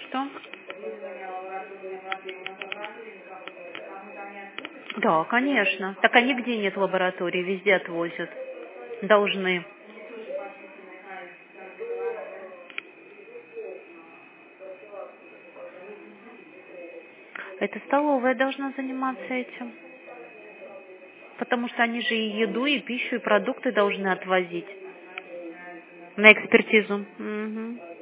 Что? Да, конечно. Так а нигде нет лаборатории, везде отвозят. Должны. Это столовая должна заниматься этим. Потому что они же и еду, и пищу, и продукты должны отвозить на экспертизу. Мгм.